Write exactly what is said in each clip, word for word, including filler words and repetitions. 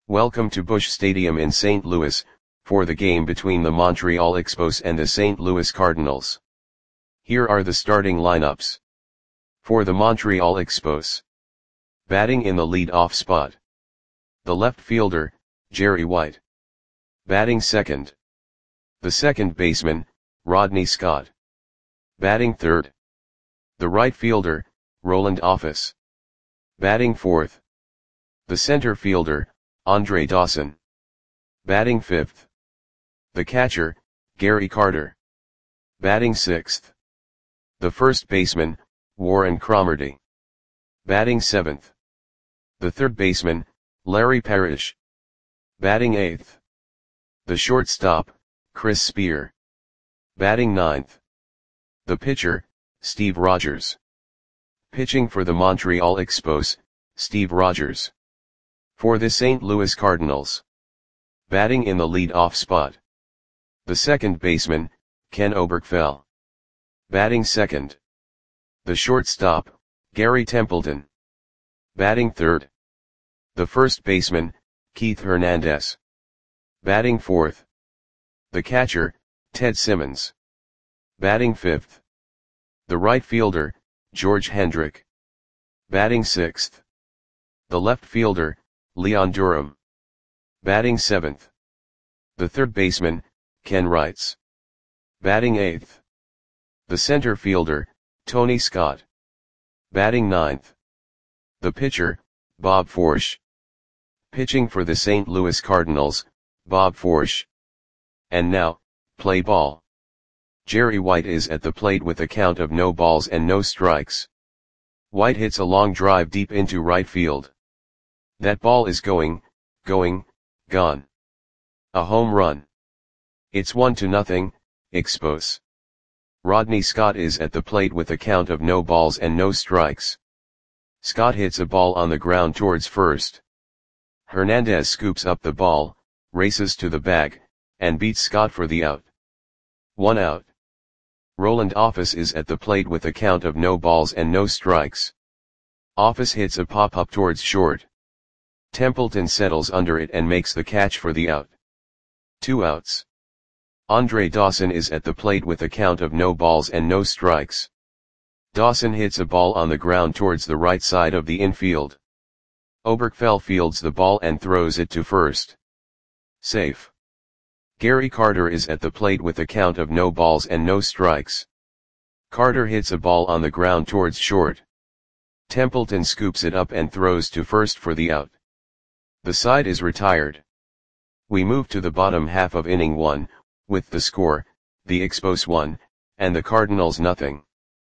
Welcome to Busch Stadium in Saint Louis, for the game between the Montreal Expos and the Saint Louis Cardinals. Here are the starting lineups. For the Montreal Expos. Batting in the lead-off spot. The left fielder, Jerry White. Batting second. The second baseman, Rodney Scott. Batting third. The right fielder, Roland Office. Batting fourth. The center fielder, Andre Dawson. Batting fifth. The catcher, Gary Carter. Batting sixth. The first baseman, Warren Cromartie. Batting seventh. The third baseman, Larry Parrish. Batting eighth. The shortstop, Chris Spear. Batting ninth. The pitcher, Steve Rogers. Pitching for the Montreal Expos, Steve Rogers. For the Saint Louis Cardinals. Batting in the lead-off spot. The second baseman, Ken Oberkfell. Batting second. The shortstop, Gary Templeton. Batting third. The first baseman, Keith Hernandez. Batting fourth. The catcher, Ted Simmons. Batting fifth. The right fielder, George Hendrick. Batting sixth. The left fielder, Leon Durham. Batting seventh. The third baseman, Ken Wrights. Batting eighth. The center fielder, Tony Scott. Batting ninth. The pitcher, Bob Forsch. Pitching for the Saint Louis Cardinals, Bob Forsch. And now, play ball. Jerry White is at the plate with a count of no balls and no strikes. White hits a long drive deep into right field. That ball is going, going, gone. A home run. It's one to nothing, Expos. Rodney Scott is at the plate with a count of no balls and no strikes. Scott hits a ball on the ground towards first. Hernandez scoops up the ball, races to the bag, and beats Scott for the out. One out. Roland Office is at the plate with a count of no balls and no strikes. Office hits a pop-up towards short. Templeton settles under it and makes the catch for the out. Two outs. Andre Dawson is at the plate with a count of no balls and no strikes. Dawson hits a ball on the ground towards the right side of the infield. Oberkfell fields the ball and throws it to first. Safe. Gary Carter is at the plate with a count of no balls and no strikes. Carter hits a ball on the ground towards short. Templeton scoops it up and throws to first for the out. The side is retired. We move to the bottom half of inning one, with the score, the Expos one, and the Cardinals nothing.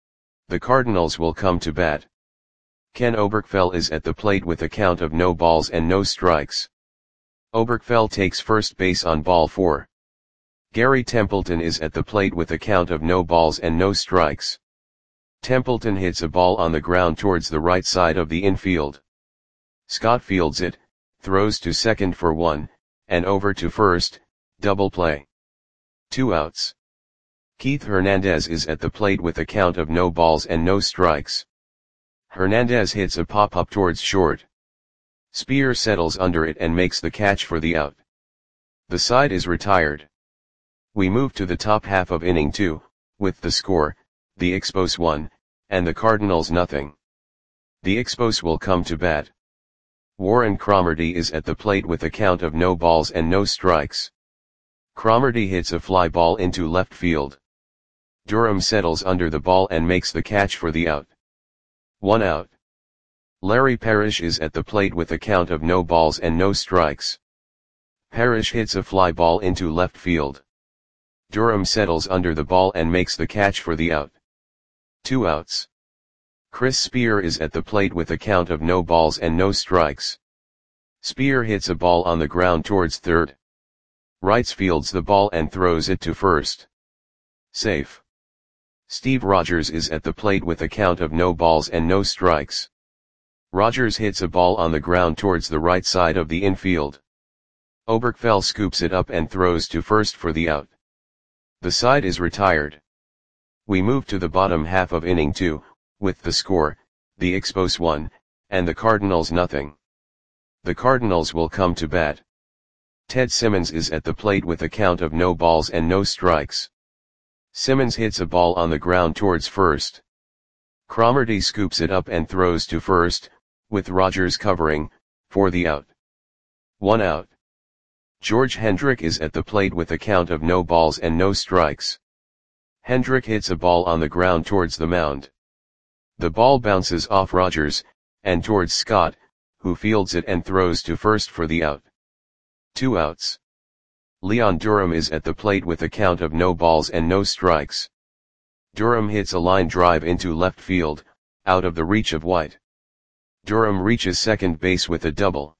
The Cardinals will come to bat. Ken Oberkfell is at the plate with a count of no balls and no strikes. Oberkfell takes first base on ball four. Gary Templeton is at the plate with a count of no balls and no strikes. Templeton hits a ball on the ground towards the right side of the infield. Scott fields it, throws to second for one, and over to first, double play. Two outs. Keith Hernandez is at the plate with a count of no balls and no strikes. Hernandez hits a pop-up towards short. Spear settles under it and makes the catch for the out. The side is retired. We move to the top half of inning two, with the score, the Expos one, and the Cardinals nothing. The Expos will come to bat. Warren Cromartie is at the plate with a count of no balls and no strikes. Cromartie hits a fly ball into left field. Durham settles under the ball and makes the catch for the out. One out. Larry Parrish is at the plate with a count of no balls and no strikes. Parrish hits a fly ball into left field. Durham settles under the ball and makes the catch for the out. Two outs. Chris Spear is at the plate with a count of no balls and no strikes. Spear hits a ball on the ground towards third. Wrights fields the ball and throws it to first. Safe. Steve Rogers is at the plate with a count of no balls and no strikes. Rogers hits a ball on the ground towards the right side of the infield. Oberkfell scoops it up and throws to first for the out. The side is retired. We move to the bottom half of inning two, with the score, the Expos one, and the Cardinals nothing. The Cardinals will come to bat. Ted Simmons is at the plate with a count of no balls and no strikes. Simmons hits a ball on the ground towards first. Cromartie scoops it up and throws to first, with Rogers covering, for the out. One out. George Hendrick is at the plate with a count of no balls and no strikes. Hendrick hits a ball on the ground towards the mound. The ball bounces off Rogers, and towards Scott, who fields it and throws to first for the out. Two outs. Leon Durham is at the plate with a count of no balls and no strikes. Durham hits a line drive into left field, out of the reach of White. Durham reaches second base with a double.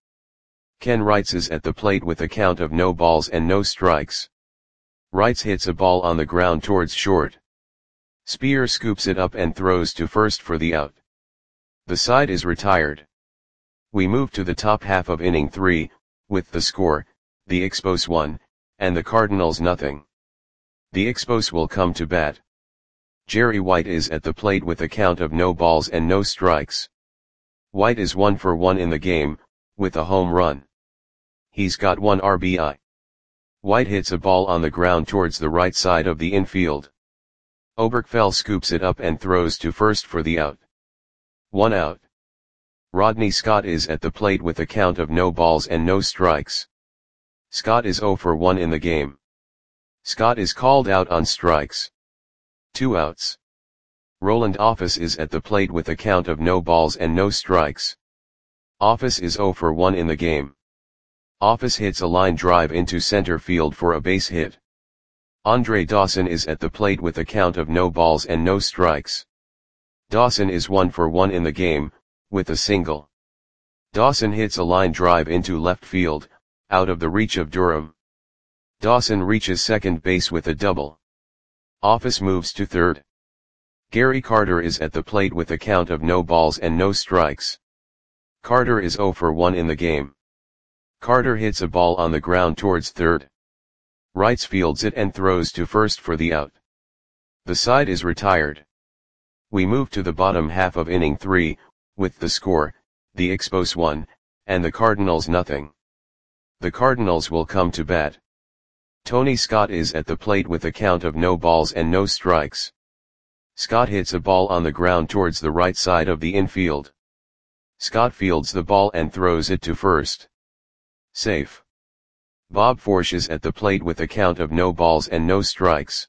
Ken Wrights is at the plate with a count of no balls and no strikes. Wrights hits a ball on the ground towards short. Spear scoops it up and throws to first for the out. The side is retired. We move to the top half of inning three, with the score, the Expos one, and the Cardinals nothing. The Expos will come to bat. Jerry White is at the plate with a count of no balls and no strikes. White is one for one in the game, with a home run. He's got one R B I. White hits a ball on the ground towards the right side of the infield. Oberkfell scoops it up and throws to first for the out. One out. Rodney Scott is at the plate with a count of no balls and no strikes. Scott is zero for one in the game. Scott is called out on strikes. Two outs. Roland Office is at the plate with a count of no balls and no strikes. Office is zero for one in the game. Office hits a line drive into center field for a base hit. Andre Dawson is at the plate with a count of no balls and no strikes. Dawson is one for one in the game, with a single. Dawson hits a line drive into left field, out of the reach of Durham. Dawson reaches second base with a double. Office moves to third. Gary Carter is at the plate with a count of no balls and no strikes. Carter is zero for one in the game. Carter hits a ball on the ground towards third. Wrights fields it and throws to first for the out. The side is retired. We move to the bottom half of inning three, with the score, the Expos one, and the Cardinals nothing. The Cardinals will come to bat. Tony Scott is at the plate with a count of no balls and no strikes. Scott hits a ball on the ground towards the right side of the infield. Scott fields the ball and throws it to first. Safe. Bob Forsch is at the plate with a count of no balls and no strikes.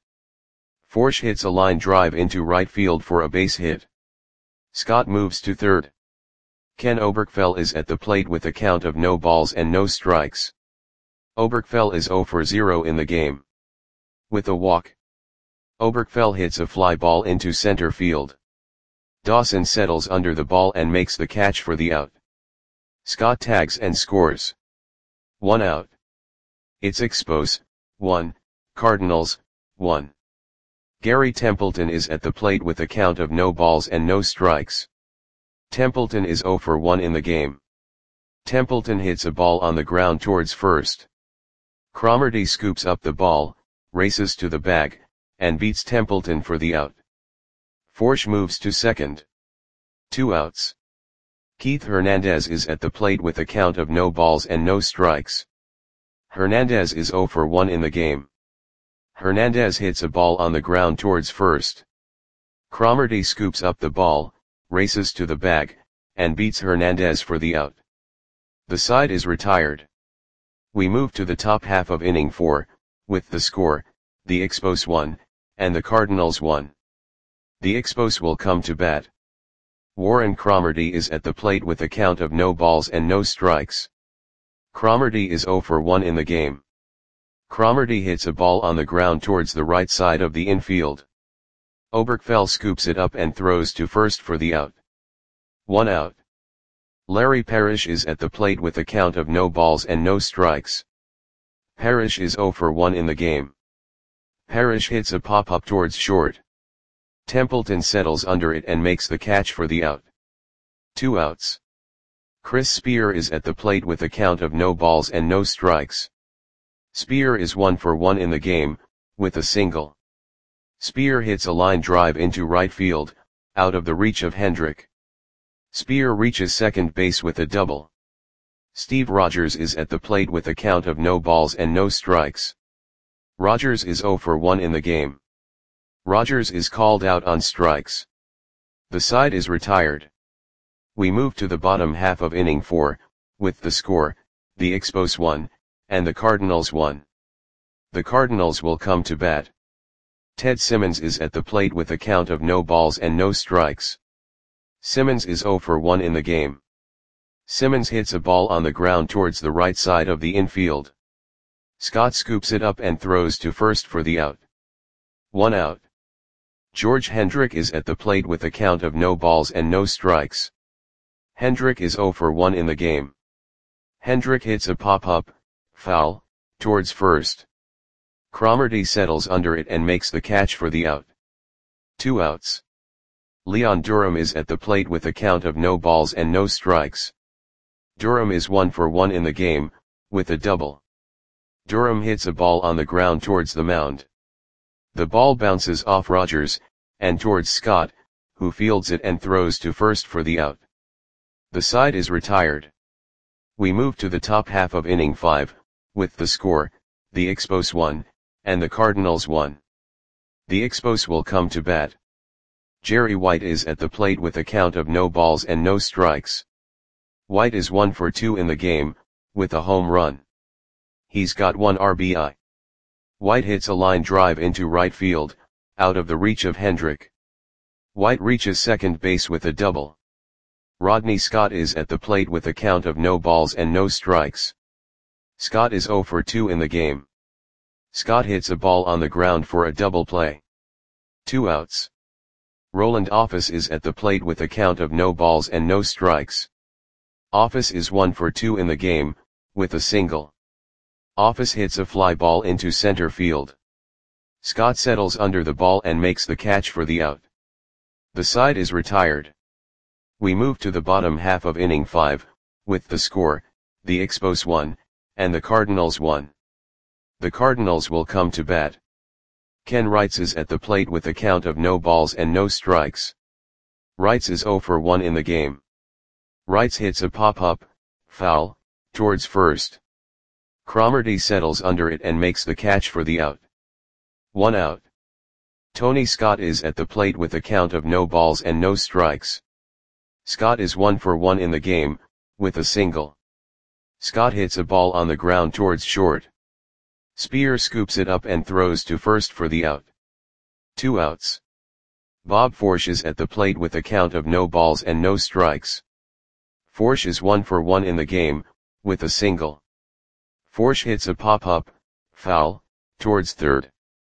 Forsch hits a line drive into right field for a base hit. Scott moves to third. Ken Oberkfell is at the plate with a count of no balls and no strikes. Oberkfell is zero for zero in the game. With a walk. Oberkfell hits a fly ball into center field. Dawson settles under the ball and makes the catch for the out. Scott tags and scores. One out. It's Expos, one, Cardinals, one. Gary Templeton is at the plate with a count of no balls and no strikes. Templeton is zero for one in the game. Templeton hits a ball on the ground towards first. Cromartie scoops up the ball, races to the bag, and beats Templeton for the out. Forsch moves to second. Two outs. Keith Hernandez is at the plate with a count of no balls and no strikes. Hernandez is zero for one in the game. Hernandez hits a ball on the ground towards first. Cromartie scoops up the ball, races to the bag, and beats Hernandez for the out. The side is retired. We move to the top half of inning four, with the score, the Expos one, and the Cardinals one. The Expos will come to bat. Warren Cromartie is at the plate with a count of no balls and no strikes. Cromartie is zero for one in the game. Cromartie hits a ball on the ground towards the right side of the infield. Oberkfell scoops it up and throws to first for the out. One out. Larry Parrish is at the plate with a count of no balls and no strikes. Parrish is zero for one in the game. Parrish hits a pop-up towards short. Templeton settles under it and makes the catch for the out. Two outs. Chris Spear is at the plate with a count of no balls and no strikes. Spear is one for one in the game, with a single. Spear hits a line drive into right field, out of the reach of Hendrick. Spear reaches second base with a double. Steve Rogers is at the plate with a count of no balls and no strikes. Rogers is zero for one in the game. Rogers is called out on strikes. The side is retired. We move to the bottom half of inning four, with the score, the Expos one, and the Cardinals one. The Cardinals will come to bat. Ted Simmons is at the plate with a count of no balls and no strikes. Simmons is zero for one in the game. Simmons hits a ball on the ground towards the right side of the infield. Scott scoops it up and throws to first for the out. One out. George Hendrick is at the plate with a count of no balls and no strikes. Hendrick is zero for one in the game. Hendrick hits a pop-up, foul, towards first. Cromartie settles under it and makes the catch for the out. Two outs. Leon Durham is at the plate with a count of no balls and no strikes. Durham is one for one in the game, with a double. Durham hits a ball on the ground towards the mound. The ball bounces off Rogers, and towards Scott, who fields it and throws to first for the out. The side is retired. We move to the top half of inning five, with the score, the Expos one, and the Cardinals one. The Expos will come to bat. Jerry White is at the plate with a count of no balls and no strikes. White is one for two in the game, with a home run. He's got one R B I. White hits a line drive into right field, out of the reach of Hendrick. White reaches second base with a double. Rodney Scott is at the plate with a count of no balls and no strikes. Scott is zero for two in the game. Scott hits a ball on the ground for a double play. Two outs. Roland Office is at the plate with a count of no balls and no strikes. Office is one for two in the game, with a single. Office hits a fly ball into center field. Scott settles under the ball and makes the catch for the out. The side is retired. We move to the bottom half of inning five, with the score, the Expos one, and the Cardinals one. The Cardinals will come to bat. Ken Wrights is at the plate with a count of no balls and no strikes. Wrights is zero for one in the game. Wrights hits a pop-up, foul, towards first. Cromartie settles under it and makes the catch for the out. One out. Tony Scott is at the plate with a count of no balls and no strikes. Scott is one for one in the game, with a single. Scott hits a ball on the ground towards short. Spear scoops it up and throws to first for the out. Two outs. Bob Forsch is at the plate with a count of no balls and no strikes. Forsch is one for one in the game, with a single. Forsch hits a pop-up, foul, towards third.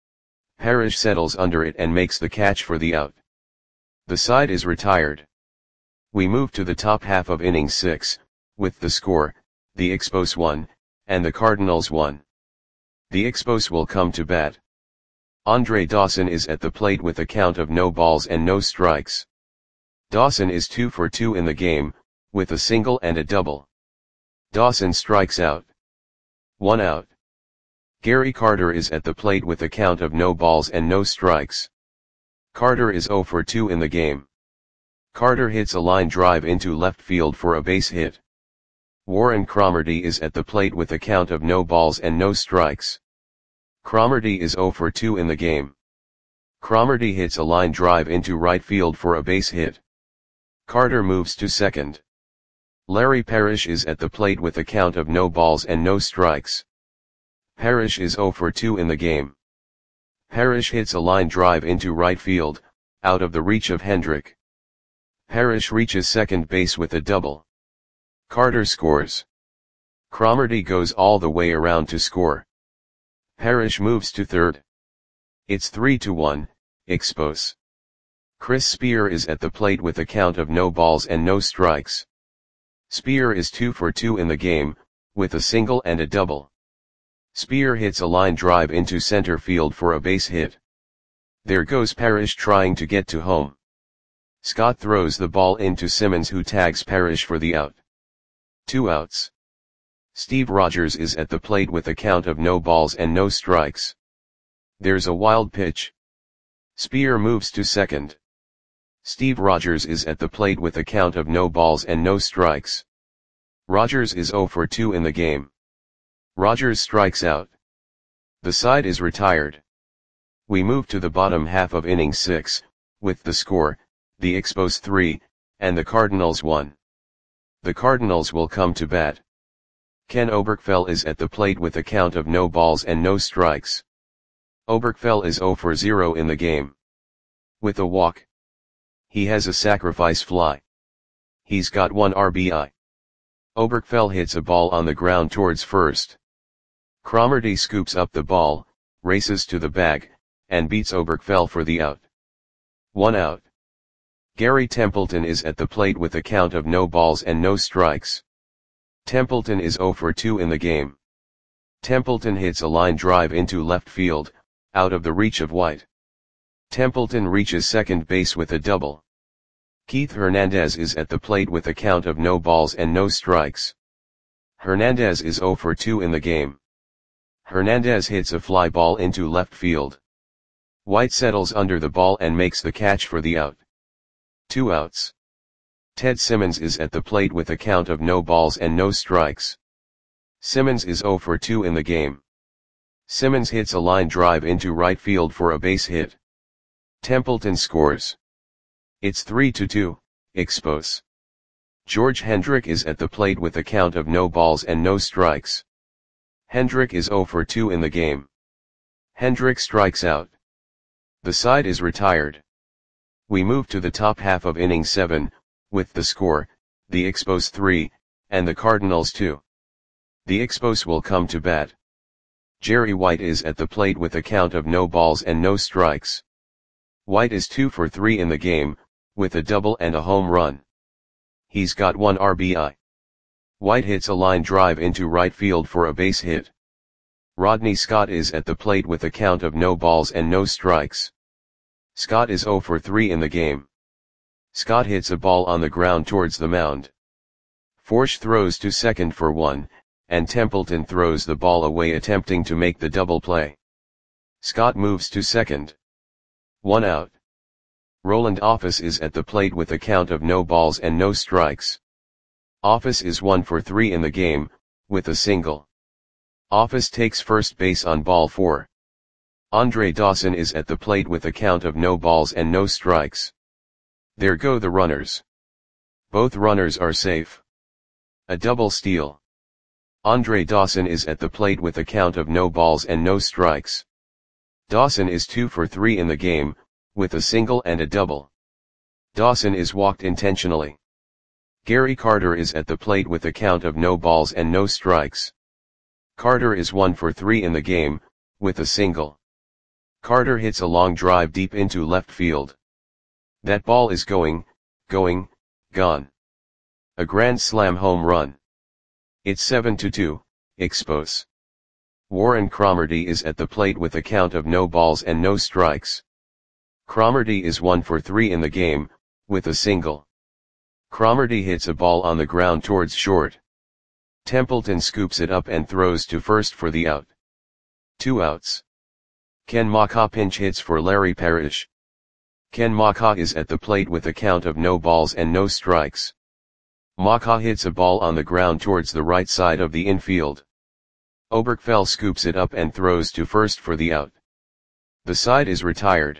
Parrish settles under it and makes the catch for the out. The side is retired. We move to the top half of inning six, with the score, the Expos one, and the Cardinals one. The Expos will come to bat. Andre Dawson is at the plate with a count of no balls and no strikes. Dawson is two for two in the game, with a single and a double. Dawson strikes out. One out. Gary Carter is at the plate with a count of no balls and no strikes. Carter is zero for two in the game. Carter hits a line drive into left field for a base hit. Warren Cromartie is at the plate with a count of no balls and no strikes. Cromartie is zero for two in the game. Cromartie hits a line drive into right field for a base hit. Carter moves to second. Larry Parrish is at the plate with a count of no balls and no strikes. Parrish is zero for two in the game. Parrish hits a line drive into right field, out of the reach of Hendrick. Parrish reaches second base with a double. Carter scores. Cromartie goes all the way around to score. Parrish moves to third. It's three to one, Expos. Chris Spear is at the plate with a count of no balls and no strikes. Spear is two for two in the game, with a single and a double. Spear hits a line drive into center field for a base hit. There goes Parrish trying to get to home. Scott throws the ball into Simmons, who tags Parrish for the out. Two outs. Steve Rogers is at the plate with a count of no balls and no strikes. There's a wild pitch. Spear moves to second. Steve Rogers is at the plate with a count of no balls and no strikes. Rogers is zero for two in the game. Rogers strikes out. The side is retired. We move to the bottom half of inning six, with the score, the Expos three, and the Cardinals one. The Cardinals will come to bat. Ken Oberkfell is at the plate with a count of no balls and no strikes. Oberkfell is zero for zero in the game. With a walk. He has a sacrifice fly. He's got one R B I. Oberkfell hits a ball on the ground towards first. Cromartie scoops up the ball, races to the bag, and beats Oberkfell for the out. One out. Gary Templeton is at the plate with a count of no balls and no strikes. Templeton is zero for two in the game. Templeton hits a line drive into left field, out of the reach of White. Templeton reaches second base with a double. Keith Hernandez is at the plate with a count of no balls and no strikes. Hernandez is zero for two in the game. Hernandez hits a fly ball into left field. White settles under the ball and makes the catch for the out. Two outs. Ted Simmons is at the plate with a count of no balls and no strikes. Simmons is zero for two in the game. Simmons hits a line drive into right field for a base hit. Templeton scores. It's three to two, Expos. George Hendrick is at the plate with a count of no balls and no strikes. Hendrick is zero for two in the game. Hendrick strikes out. The side is retired. We move to the top half of inning seven, with the score, the Expos three, and the Cardinals two. The Expos will come to bat. Jerry White is at the plate with a count of no balls and no strikes. White is two for three in the game, with a double and a home run. He's got one R B I. White hits a line drive into right field for a base hit. Rodney Scott is at the plate with a count of no balls and no strikes. Scott is zero for three in the game. Scott hits a ball on the ground towards the mound. Forsch throws to second for one, and Templeton throws the ball away attempting to make the double play. Scott moves to second. One out. Roland Office is at the plate with a count of no balls and no strikes. Office is one for three in the game, with a single. Office takes first base on ball four. Andre Dawson is at the plate with a count of no balls and no strikes. There go the runners. Both runners are safe. A double steal. Andre Dawson is at the plate with a count of no balls and no strikes. Dawson is two for three in the game, with a single and a double. Dawson is walked intentionally. Gary Carter is at the plate with a count of no balls and no strikes. Carter is one for three in the game, with a single. Carter hits a long drive deep into left field. That ball is going, going, gone. A grand slam home run. It's seven to two, Expos. Warren Cromartie is at the plate with a count of no balls and no strikes. Cromartie is one for three in the game, with a single. Cromartie hits a ball on the ground towards short. Templeton scoops it up and throws to first for the out. Two outs. Ken Macha pinch hits for Larry Parrish. Ken Macha is at the plate with a count of no balls and no strikes. Macha hits a ball on the ground towards the right side of the infield. Oberkfell scoops it up and throws to first for the out. The side is retired.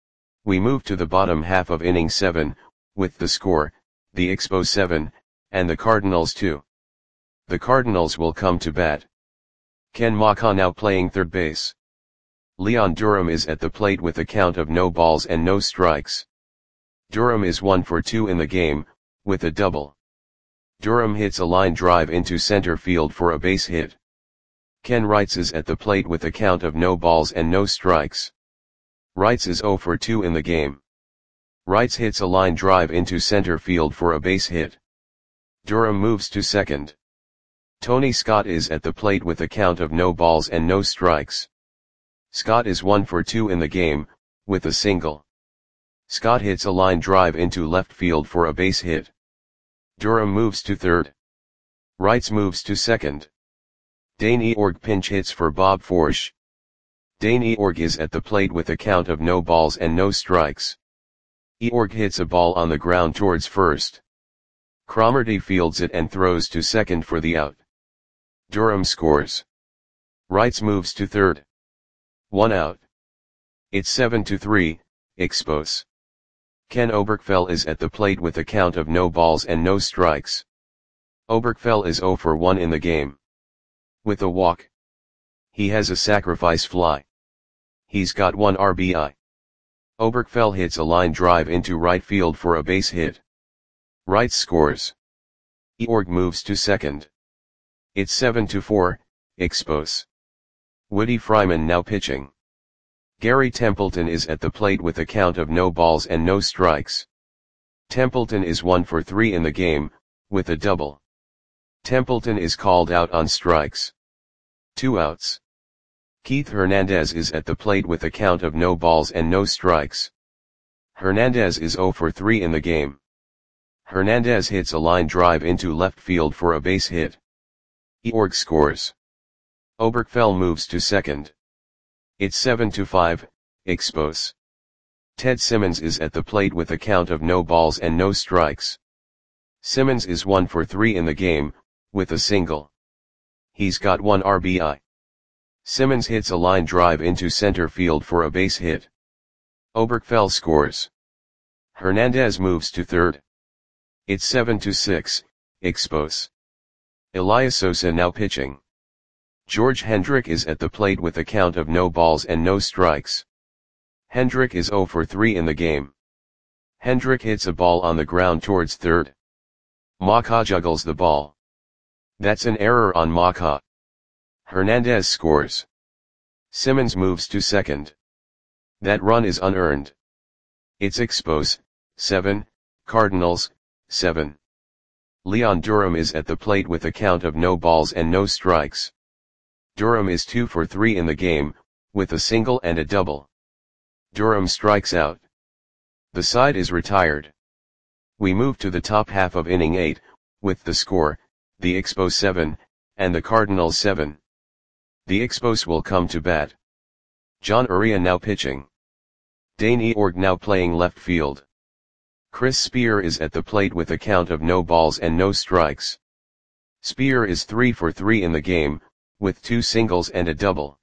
We move to the bottom half of inning seven, with the score, the Expos seven, and the Cardinals two. The Cardinals will come to bat. Ken Macha now playing third base. Leon Durham is at the plate with a count of no balls and no strikes. Durham is one for two in the game, with a double. Durham hits a line drive into center field for a base hit. Ken Wrights is at the plate with a count of no balls and no strikes. Wrights is zero for two in the game. Wrights hits a line drive into center field for a base hit. Durham moves to second. Tony Scott is at the plate with a count of no balls and no strikes. Scott is one for two in the game, with a single. Scott hits a line drive into left field for a base hit. Durham moves to third. Wrights moves to second. Dane Eorg pinch hits for Bob Forsch. Dane Eorg is at the plate with a count of no balls and no strikes. Eorg hits a ball on the ground towards first. Cromartie fields it and throws to second for the out. Durham scores. Wrights moves to third. One out. It's seven to three, Expos. Ken Oberkfell is at the plate with a count of no balls and no strikes. Oberkfell is zero for one in the game. With a walk. He has a sacrifice fly. He's got one R B I. Oberkfell hits a line drive into right field for a base hit. Wright scores. Eorg moves to second. It's seven to four, Expos. Woody Fryman now pitching. Gary Templeton is at the plate with a count of no balls and no strikes. Templeton is one for three in the game, with a double. Templeton is called out on strikes. Two outs. Keith Hernandez is at the plate with a count of no balls and no strikes. Hernandez is zero for three in the game. Hernandez hits a line drive into left field for a base hit. Eorg scores. Oberkfell moves to second. It's seven to five, Expos. Ted Simmons is at the plate with a count of no balls and no strikes. Simmons is one for three in the game, with a single. He's got one R B I. Simmons hits a line drive into center field for a base hit. Oberkfell scores. Hernandez moves to third. It's seven to six, Expos. Elias Sosa now pitching. George Hendrick is at the plate with a count of no balls and no strikes. Hendrick is zero for three in the game. Hendrick hits a ball on the ground towards third. Maka juggles the ball. That's an error on Maka. Hernandez scores. Simmons moves to second. That run is unearned. It's Expos, seven, Cardinals, seven. Leon Durham is at the plate with a count of no balls and no strikes. Durham is two for three in the game, with a single and a double. Durham strikes out. The side is retired. We move to the top half of inning eight, with the score, the Expos seven, and the Cardinals seven. The Expos will come to bat. John Uria now pitching. Dane Eorg now playing left field. Chris Spear is at the plate with a count of no balls and no strikes. Spear is three for three in the game, with two singles and a double.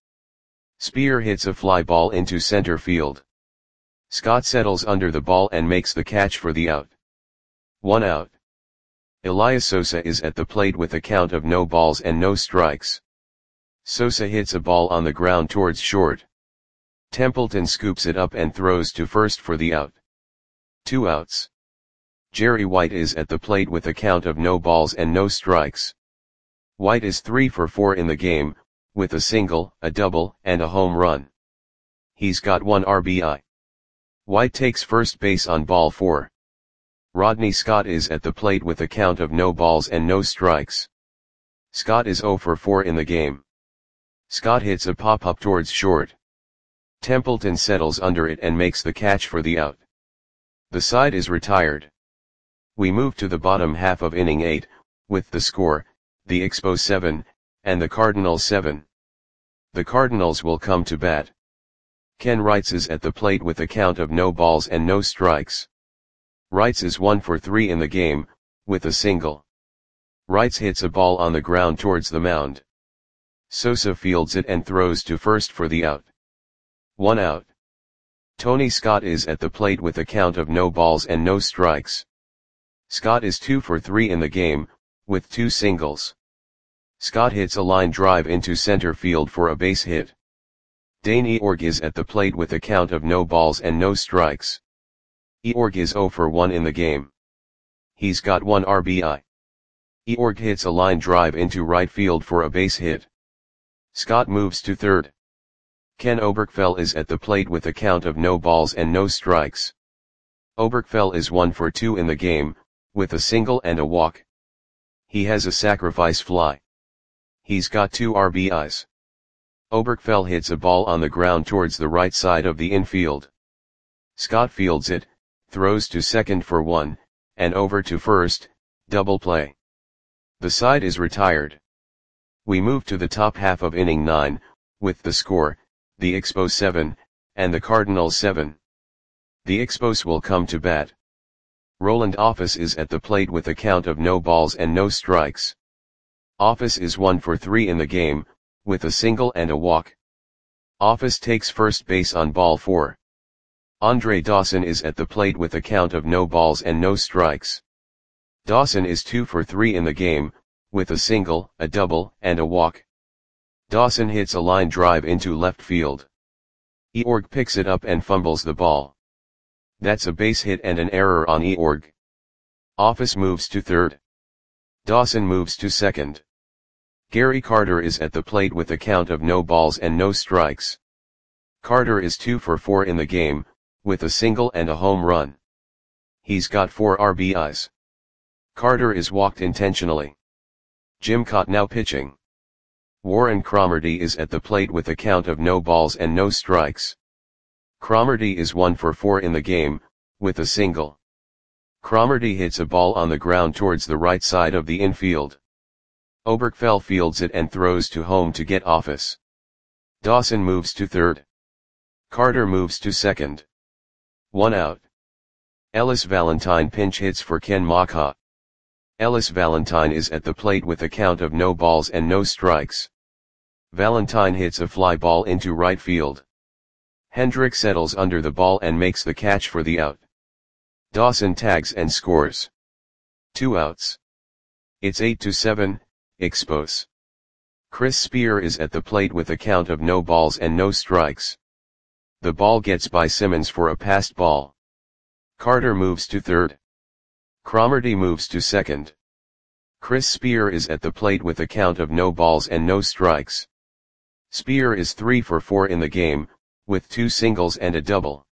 Spear hits a fly ball into center field. Scott settles under the ball and makes the catch for the out. One out. Elias Sosa is at the plate with a count of no balls and no strikes. Sosa hits a ball on the ground towards short. Templeton scoops it up and throws to first for the out. Two outs. Jerry White is at the plate with a count of no balls and no strikes. White is three for four in the game, with a single, a double, and a home run. He's got one R B I. White takes first base on ball four. Rodney Scott is at the plate with a count of no balls and no strikes. Scott is zero for four in the game. Scott hits a pop-up towards short. Templeton settles under it and makes the catch for the out. The side is retired. We move to the bottom half of inning eight, with the score, the Expos seven, and the Cardinals seven. The Cardinals will come to bat. Ken Wrights is at the plate with a count of no balls and no strikes. Wrights is one for three in the game, with a single. Wrights hits a ball on the ground towards the mound. Sosa fields it and throws to first for the out. One out. Tony Scott is at the plate with a count of no balls and no strikes. Scott is two for three in the game, with two singles. Scott hits a line drive into center field for a base hit. Dane Eorg is at the plate with a count of no balls and no strikes. Eorg is zero for one in the game. He's got one R B I. Eorg hits a line drive into right field for a base hit. Scott moves to third. Ken Oberkfell is at the plate with a count of no balls and no strikes. Oberkfell is one for two in the game, with a single and a walk. He has a sacrifice fly. He's got two R B Is. Oberkfell hits a ball on the ground towards the right side of the infield. Scott fields it, throws to second for one, and over to first, double play. The side is retired. We move to the top half of inning nine, with the score, the Expos seven, and the Cardinals seven. The Expos will come to bat. Roland Office is at the plate with a count of no balls and no strikes. Office is one for three in the game, with a single and a walk. Office takes first base on ball four. Andre Dawson is at the plate with a count of no balls and no strikes. Dawson is two for three in the game, with a single, a double, and a walk. Dawson hits a line drive into left field. Eorg picks it up and fumbles the ball. That's a base hit and an error on Eorg. Office moves to third. Dawson moves to second. Gary Carter is at the plate with a count of no balls and no strikes. Carter is two for four in the game, with a single and a home run. He's got four R B Is. Carter is walked intentionally. Jim Kaat now pitching. Warren Cromartie is at the plate with a count of no balls and no strikes. Cromartie is one for four in the game, with a single. Cromartie hits a ball on the ground towards the right side of the infield. Oberkfell fields it and throws to home to get Office. Dawson moves to third. Carter moves to second. One out. Ellis Valentine pinch hits for Ken Macha. Ellis Valentine is at the plate with a count of no balls and no strikes. Valentine hits a fly ball into right field. Hendrick settles under the ball and makes the catch for the out. Dawson tags and scores. Two outs. It's eight to seven, Expos. Chris Spear is at the plate with a count of no balls and no strikes. The ball gets by Simmons for a passed ball. Carter moves to third. Cromartie moves to second. Chris Spear is at the plate with a count of no balls and no strikes. Spear is three for four in the game, with two singles and a double.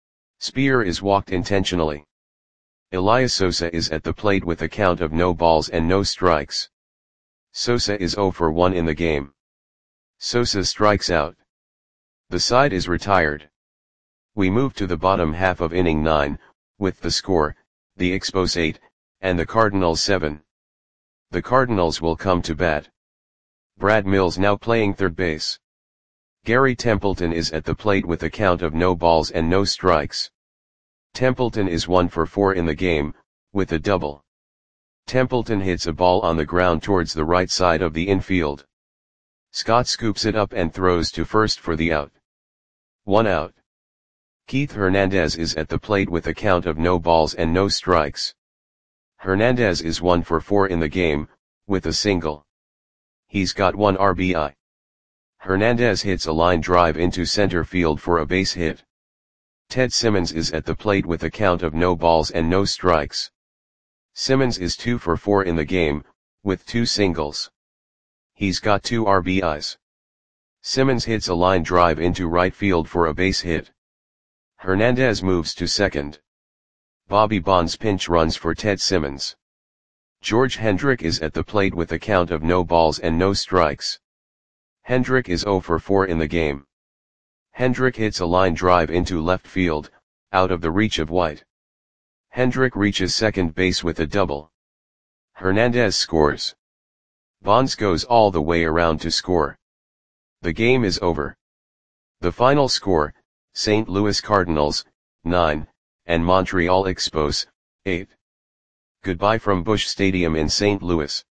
Spear is walked intentionally. Elias Sosa is at the plate with a count of no balls and no strikes. Sosa is zero for one in the game. Sosa strikes out. The side is retired. We move to the bottom half of inning nine, with the score, the Expos eight, and the Cardinals seven. The Cardinals will come to bat. Brad Mills now playing third base. Gary Templeton is at the plate with a count of no balls and no strikes. Templeton is one for four in the game, with a double. Templeton hits a ball on the ground towards the right side of the infield. Scott scoops it up and throws to first for the out. One out. Keith Hernandez is at the plate with a count of no balls and no strikes. Hernandez is one for four in the game, with a single. He's got one R B I. Hernandez hits a line drive into center field for a base hit. Ted Simmons is at the plate with a count of no balls and no strikes. Simmons is two for four in the game, with two singles. He's got two R B Is. Simmons hits a line drive into right field for a base hit. Hernandez moves to second. Bobby Bonds pinch runs for Ted Simmons. George Hendrick is at the plate with a count of no balls and no strikes. Hendrick is zero for four in the game. Hendrick hits a line drive into left field, out of the reach of White. Hendrick reaches second base with a double. Hernandez scores. Bonds goes all the way around to score. The game is over. The final score, Saint Louis Cardinals, nine, and Montreal Expos, eight. Goodbye from Busch Stadium in Saint Louis.